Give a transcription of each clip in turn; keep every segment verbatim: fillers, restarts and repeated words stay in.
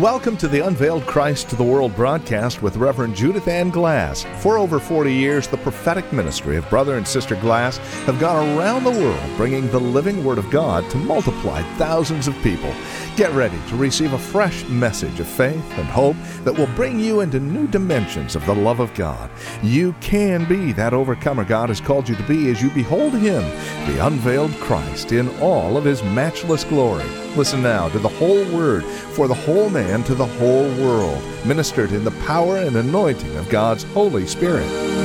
Welcome to the Unveiled Christ to the World broadcast with Reverend Judith Ann Glass. For over forty years, the prophetic ministry of Brother and Sister Glass have gone around the world bringing the living Word of God to multiply thousands of people. Get ready to receive a fresh message of faith and hope that will bring you into new dimensions of the love of God. You can be that overcomer God has called you to be as you behold Him, the unveiled Christ, in all of His matchless glory. Listen now to the whole Word for the whole man to the whole world, ministered in the power and anointing of God's Holy Spirit.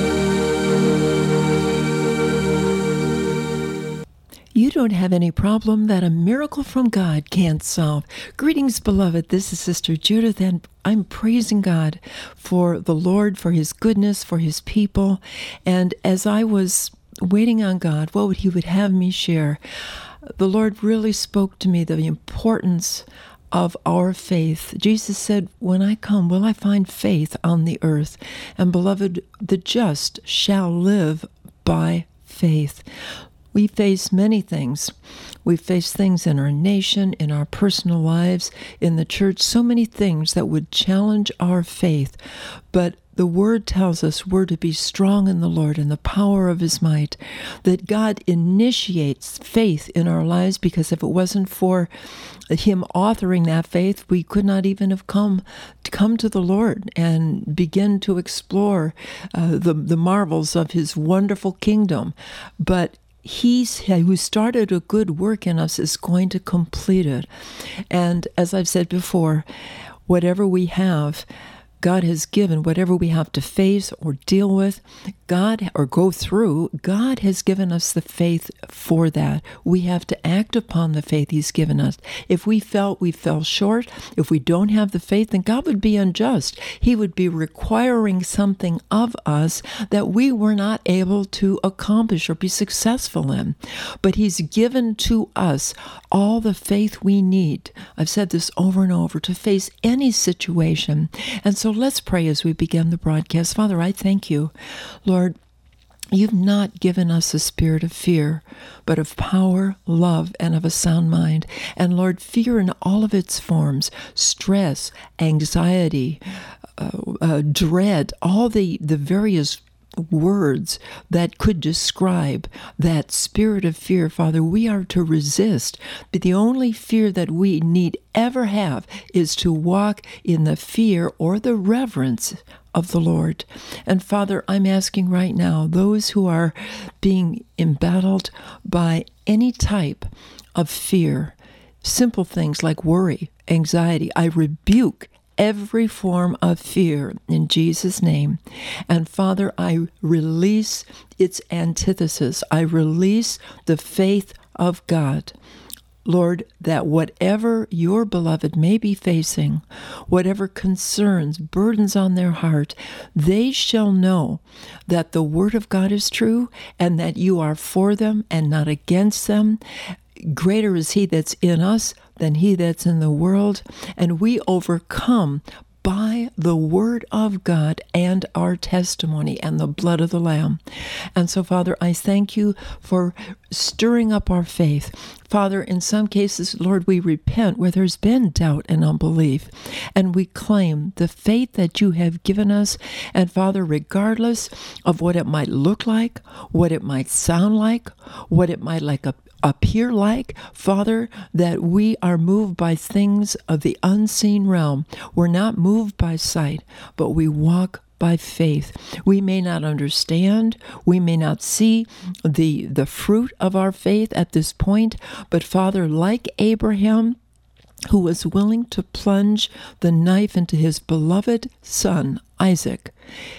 You don't have any problem that a miracle from God can't solve. Greetings, beloved. This is Sister Judith, and I'm praising God for the Lord, for His goodness, for His people. And as I was waiting on God, what would He would have me share, the Lord really spoke to me the importance of our faith. Jesus said, when I come, will I find faith on the earth? And beloved, the just shall live by faith. We face many things. We face things in our nation, in our personal lives, in the church, so many things that would challenge our faith. But the Word tells us we're to be strong in the Lord and the power of His might, that God initiates faith in our lives, because if it wasn't for Him authoring that faith, we could not even have come to come to the Lord and begin to explore uh, the, the marvels of His wonderful kingdom. But He's who started a good work in us is going to complete it. And as I've said before, whatever we have, God has given, whatever we have to face or deal with, God, or go through, God has given us the faith for that. We have to act upon the faith He's given us. If we felt we fell short, if we don't have the faith, then God would be unjust. He would be requiring something of us that we were not able to accomplish or be successful in. But He's given to us all the faith we need. I've said this over and over, to face any situation. And so let's pray as we begin the broadcast. Father, I thank You, Lord, You've not given us a spirit of fear, but of power, love, and of a sound mind. And Lord, fear in all of its forms, stress, anxiety, uh, uh, dread, all the, the various words that could describe that spirit of fear, Father, we are to resist. But the only fear that we need ever have is to walk in the fear or the reverence of the Lord. And Father, I'm asking right now, those who are being embattled by any type of fear, simple things like worry, anxiety, I rebuke every form of fear in Jesus' name. And Father, I release its antithesis. I release the faith of God. Lord, that whatever Your beloved may be facing, whatever concerns, burdens on their heart, they shall know that the Word of God is true and that You are for them and not against them. Greater is He that's in us than he that's in the world, and we overcome by the Word of God and our testimony and the blood of the Lamb. And so, Father, I thank You for stirring up our faith. Father, in some cases, Lord, we repent where there's been doubt and unbelief, and we claim the faith that You have given us. And Father, regardless of what it might look like, what it might sound like, what it might like a appear like, Father, that we are moved by things of the unseen realm. We're not moved by sight, but we walk by faith. We may not understand, we may not see the, the fruit of our faith at this point, but Father, like Abraham, who was willing to plunge the knife into his beloved son, Isaac,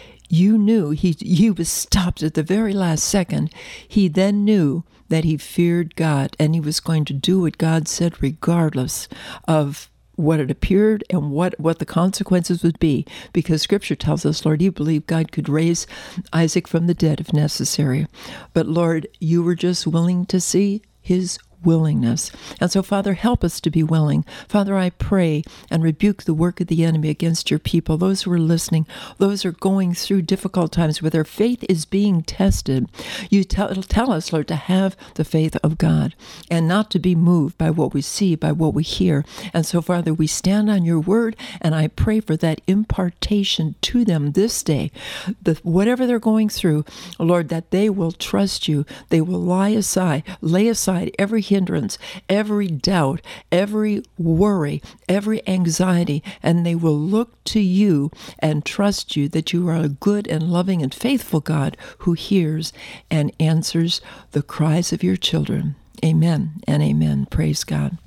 You knew he, he was stopped at the very last second. He then knew that he feared God, and he was going to do what God said regardless of what it appeared and what, what the consequences would be. Because Scripture tells us, Lord, You believe God could raise Isaac from the dead if necessary. But Lord, You were just willing to see His willingness. And so, Father, help us to be willing. Father, I pray and rebuke the work of the enemy against your people, those who are listening, those who are going through difficult times where their faith is being tested. You tell, tell us, Lord, to have the faith of God and not to be moved by what we see, by what we hear. And so, Father, we stand on your word, and I pray for that impartation to them this day, the, whatever they're going through, Lord, that they will trust you. They will lie aside, lay aside every hindrance, every doubt, every worry, every anxiety, and they will look to you and trust you that you are a good and loving and faithful God who hears and answers the cries of your children. Amen and amen. Praise God.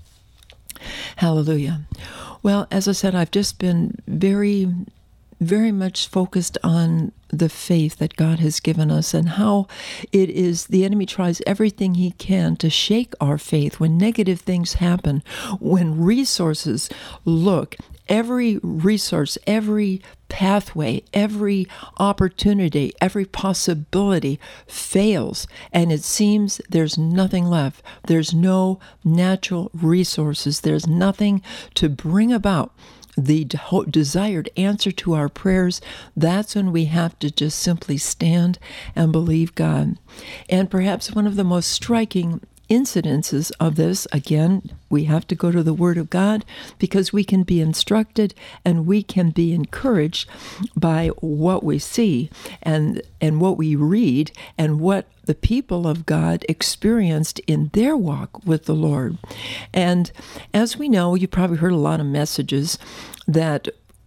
Hallelujah. Well, as I said, I've just been very, very much focused on the faith that God has given us and how it is the enemy tries everything he can to shake our faith when negative things happen, when resources look, every resource, every pathway, every opportunity, every possibility fails, and it seems there's nothing left. There's no natural resources. There's nothing to bring about the de- desired answer to our prayers. That's when we have to just simply stand and believe God. And perhaps one of the most striking incidences of this, again, we have to go to the Word of God because we can be instructed and we can be encouraged by what we see and and what we read and what the people of God experienced in their walk with the Lord. And as we know, you probably heard a lot of messages that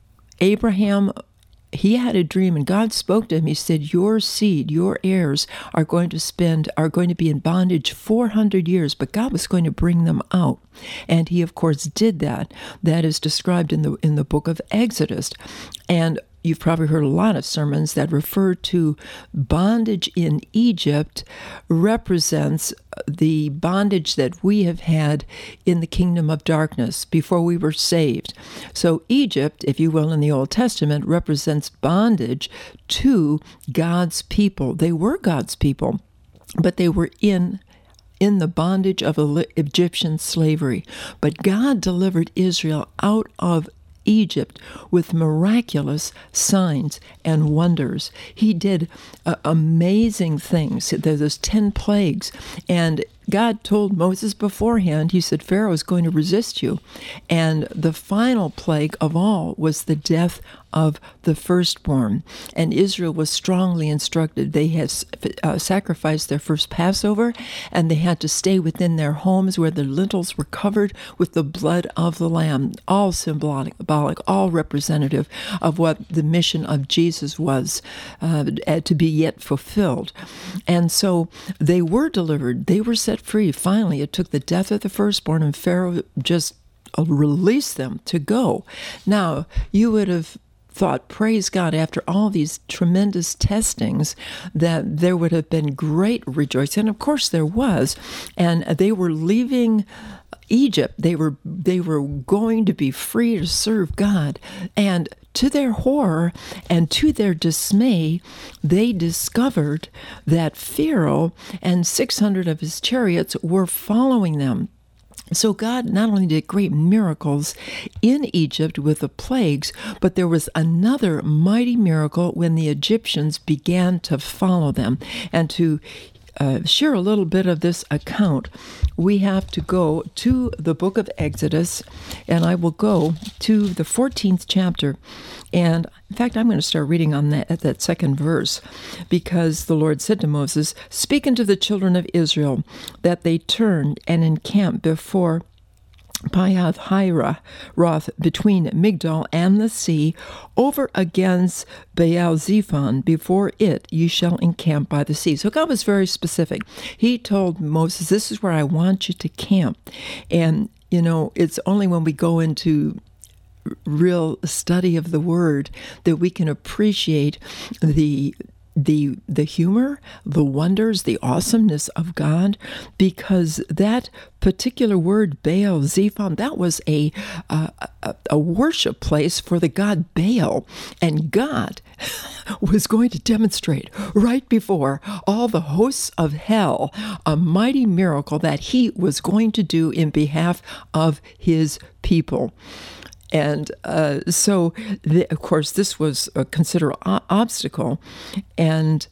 Abraham, he had a dream and God spoke to him. He said, your seed, your heirs are going to spend, are going to be in bondage four hundred years, but God was going to bring them out. And he, of course, did that. That is described in the in the book of Exodus. And you've probably heard a lot of sermons that refer to bondage in Egypt represents the bondage that we have had in the kingdom of darkness before we were saved. So Egypt, if you will, in the Old Testament, represents bondage to God's people. They were God's people, but they were in in the bondage of Egyptian slavery. But God delivered Israel out of Egypt with miraculous signs and wonders. He did uh, amazing things. There's those ten plagues, and God told Moses beforehand, he said, Pharaoh is going to resist you. And the final plague of all was the death of the firstborn. And Israel was strongly instructed. They had uh, sacrificed their first Passover, and they had to stay within their homes where their lintels were covered with the blood of the Lamb, all symbolic, all representative of what the mission of Jesus was uh, to be yet fulfilled. And so they were delivered. They were set free. Finally, it took the death of the firstborn, and Pharaoh just released them to go. Now, you would have thought, praise God, after all these tremendous testings, that there would have been great rejoicing. And of course there was. And they were leaving Egypt. They were they were going to be free to serve God. And to their horror and to their dismay, they discovered that Pharaoh and six hundred of his chariots were following them. So God not only did great miracles in Egypt with the plagues, but there was another mighty miracle when the Egyptians began to follow them. And to uh, share a little bit of this account, we have to go to the book of Exodus, and I will go to the fourteenth chapter. And in fact, I'm going to start reading on that at that second verse, because the Lord said to Moses, "Speak unto the children of Israel that they turn and encamp before Pihath-Hiroth, between Migdol and the sea, over against Baal-zephon. Before it you shall encamp by the sea." So God was very specific. He told Moses, this is where I want you to camp. And, you know, it's only when we go into real study of the Word that we can appreciate the the the humor, the wonders, the awesomeness of God, because that particular word Baal Zephon, that was a, uh, a a worship place for the god Baal, and God was going to demonstrate right before all the hosts of hell a mighty miracle that he was going to do in behalf of his people. And uh, so, the, of course, this was a considerable o- obstacle. And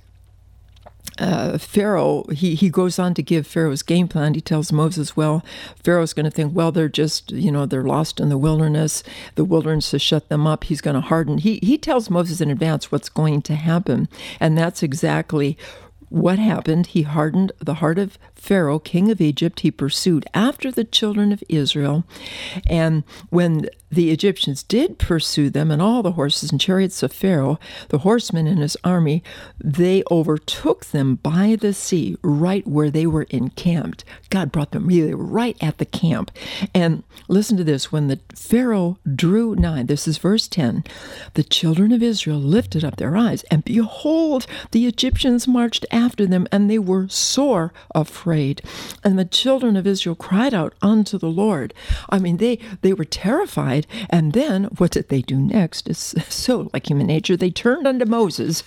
uh, Pharaoh, he, he goes on to give Pharaoh's game plan. He tells Moses, well, Pharaoh's going to think, well, they're just, you know, they're lost in the wilderness. The wilderness has shut them up. He's going to harden. He, he tells Moses in advance what's going to happen. And that's exactly what happened. He hardened the heart of Pharaoh, king of Egypt. He pursued after the children of Israel. And when the Egyptians did pursue them and all the horses and chariots of Pharaoh, the horsemen and his army, they overtook them by the sea, right where they were encamped. God brought them really right at the camp. And listen to this. When the Pharaoh drew nigh, this is verse ten, the children of Israel lifted up their eyes, and behold, the Egyptians marched after them, and they were sore afraid. And the children of Israel cried out unto the Lord. I mean, they, they were terrified. And then what did they do next? It's so like human nature. They turned unto Moses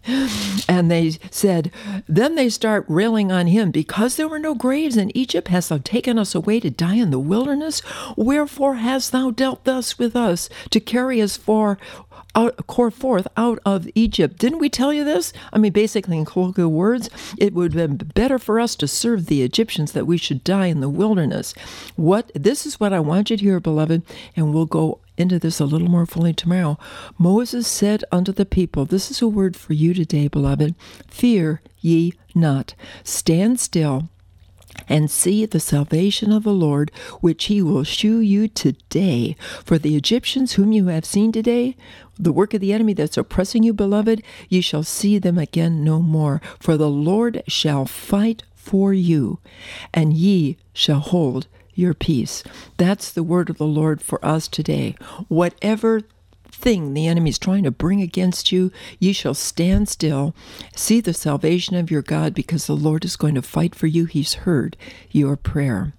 and they said, then they start railing on him, because there were no graves in Egypt, hast thou taken us away to die in the wilderness? Wherefore hast thou dealt thus with us, to carry us for out, forth out of Egypt? Didn't we tell you this? I mean, basically, in colloquial words, it would have been better for us to serve the Egyptians that we should die in the wilderness. What this is what I want you to hear, beloved, and we'll go into this a little more fully tomorrow. Moses said unto the people, this is a word for you today, beloved, fear ye not. Stand still and see the salvation of the Lord, which he will shew you today. For the Egyptians whom you have seen today, the work of the enemy that's oppressing you, beloved, ye shall see them again no more. For the Lord shall fight for you, and ye shall hold your peace. That's the word of the Lord for us today. Whatever thing the enemy is trying to bring against you, ye shall stand still, see the salvation of your God, because the Lord is going to fight for you. He's heard your prayer.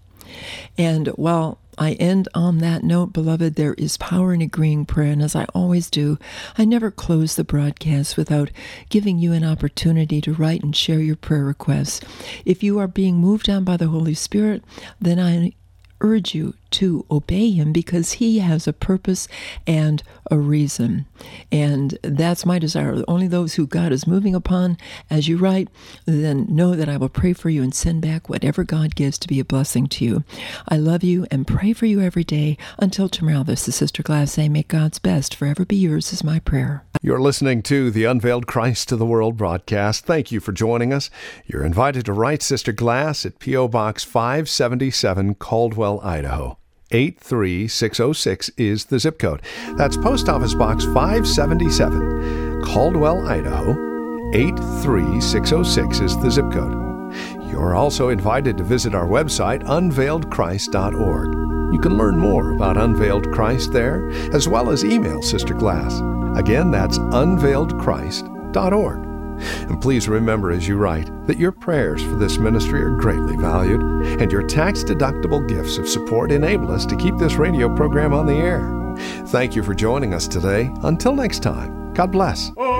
And while I end on that note, beloved, there is power in agreeing prayer, and as I always do, I never close the broadcast without giving you an opportunity to write and share your prayer requests. If you are being moved on by the Holy Spirit, then I urge you to obey him, because he has a purpose and a reason. And that's my desire. Only those who God is moving upon, as you write, then know that I will pray for you and send back whatever God gives to be a blessing to you. I love you and pray for you every day. Until tomorrow, this is Sister Glass saying, may God's best forever be yours is my prayer. You're listening to the Unveiled Christ to the World broadcast. Thank you for joining us. You're invited to write Sister Glass at P O. Box five seventy-seven, Caldwell, Idaho. eight three six oh six is the zip code. That's Post Office Box five seventy-seven, Caldwell, Idaho. eight three six oh six is the zip code. You're also invited to visit our website, unveiled christ dot org. You can learn more about Unveiled Christ there, as well as email Sister Glass. Again, that's unveiled christ dot org. And please remember as you write that your prayers for this ministry are greatly valued, and your tax-deductible gifts of support enable us to keep this radio program on the air. Thank you for joining us today. Until next time, God bless.